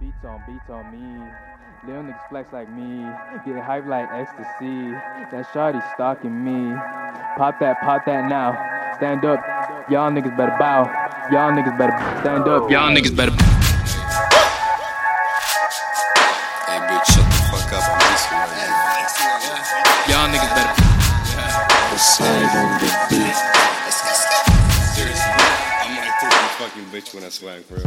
Beats on me. Little niggas flex like me. Get hype like ecstasy. That shawty stalking me. Pop that now. Stand up. Y'all niggas better bow. Y'all niggas better stand up. Y'all niggas better. Hey bitch, shut the fuck up. I'm missing right now. Y'all niggas better. Seriously, I might take your fucking bitch when I swing for real.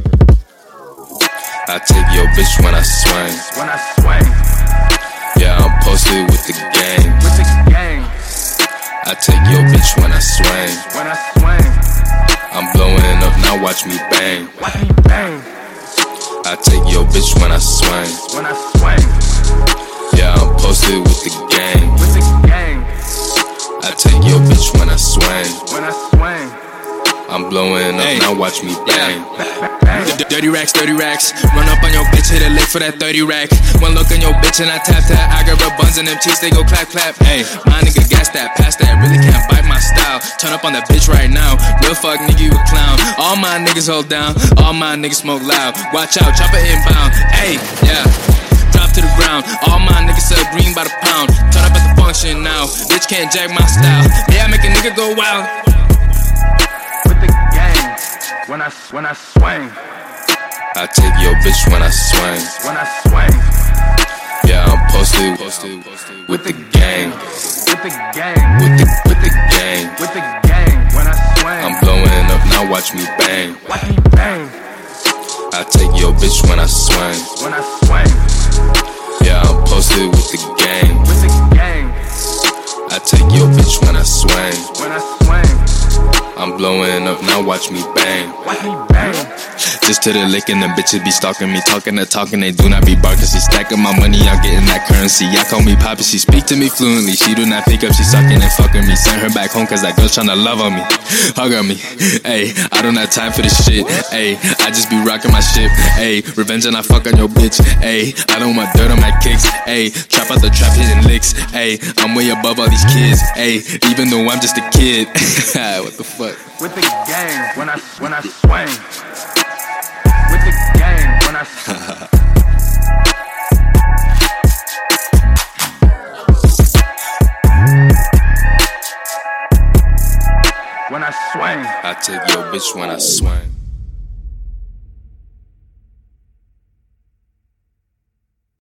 I take your bitch when I swing. When I swing. Yeah, I'm posted with the gang. With the gang. I take your bitch when I swing. When I swing. I'm blowing up, now watch me bang. Watch me bang. I take your bitch when I swing. When I swing. Yeah, I'm posted with the gang. With the gang. I take your bitch when I swing. When I swing. I'm blowing up, now watch me bang. Dirty racks. Run up on your bitch, hit a lick for that 30 rack. One look on your bitch and I tap that. I got real buns and them cheeks, they go clap. Hey, my nigga gas that, pass that. Really can't bite my style. Turn up on that bitch right now. Real fuck nigga, you a clown. All my niggas hold down. All my niggas smoke loud. Watch out, chopper inbound. Hey, yeah. Drop to the ground. All my niggas sell green by the pound. Turn up at the function now. Bitch can't jack my style. Yeah, I make a nigga go wild. With the gang. When I swing. I take your bitch when I swing. When I swing. Yeah, I'm posted with the gang. With the gang. With the gang. With the gang. When I swing. I'm blowing up, now watch me bang. Watch me bang. I take your bitch when I swing. When I swing. Yeah, I'm posted with the gang. With the gang. I take your bitch when I swing. When I swing. I'm blowing up, now watch me bang. Watch me bang. Just to the lick and them bitches be stalking me. Talking, they do not be barking. She stacking my money, I'm getting that currency. Y'all call me Poppy, she speak to me fluently. She do not pick up, she sucking and fucking me. Send her back home cause that girl tryna love on me. Hug on me, ayy, I don't have time for this shit. Ayy, I just be rocking my shit. Ayy, revenge and I fuck on your bitch. Ayy, I don't want dirt on my kicks. Ayy, trap out the trap hitting licks. Ayy, I'm way above all these kids. Ayy, even though I'm just a kid. What the fuck? With the gang. When I swing. With the gang. When I When I swing. I take your bitch when I swing.